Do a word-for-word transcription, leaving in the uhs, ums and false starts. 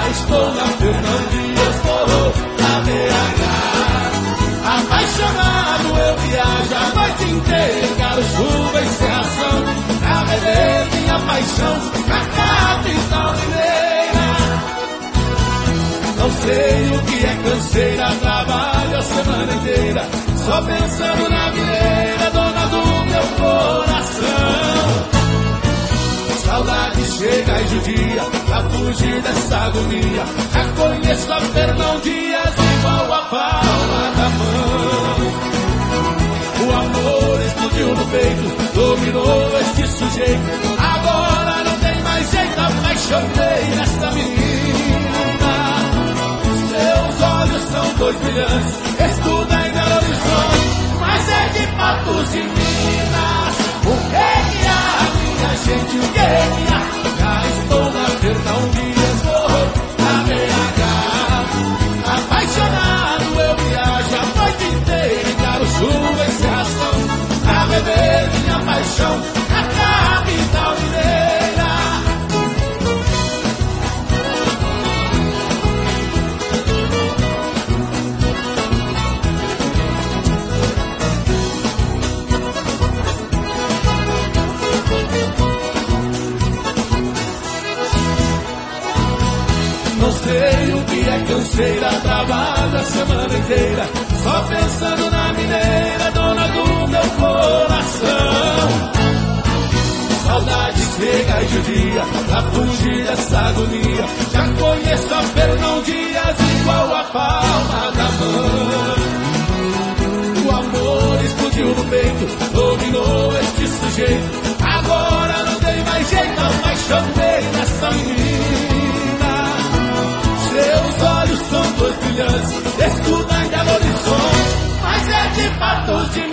Já estou na Fernão Dias, vou na B H. Apaixonado eu viajo a noite inteira, quero chuva e cerração, pra beber minha paixão na capital mineira. Não sei o que é canseira, trabalho a semana inteira, só pensando na mineira, dona do meu coração. Saudade chega e judia, pra fugir dessa agonia, já conheço a Fernão Dias igual a palma da mão. O amor explodiu no peito, dominou este sujeito, agora não tem mais jeito, apaixonei nessa menina. Seus olhos são dois brilhantes, estuda em Belo Horizonte, mas é de Patos de Minas. O que que há, minha gente, o que que há? Já estou na Fernão Dias, vou na B H. Apaixonado eu viajo a noite inteira, quero chuva e cerração, pra beber minha paixão na capital mineira. Não sei o que é canseira, trabalho a semana inteira, só pensando na mineira, dona do meu coração. Saudade chega e judia, pra fugir dessa agonia, já conheço a Fernão Dias igual a palma da mão. O amor explodiu no peito, dominou este sujeito, agora não tem mais jeito, apaixonei nessa menina. Seus olhos são dois brilhantes, estuda em Belo Horizonte, mas é de Patos de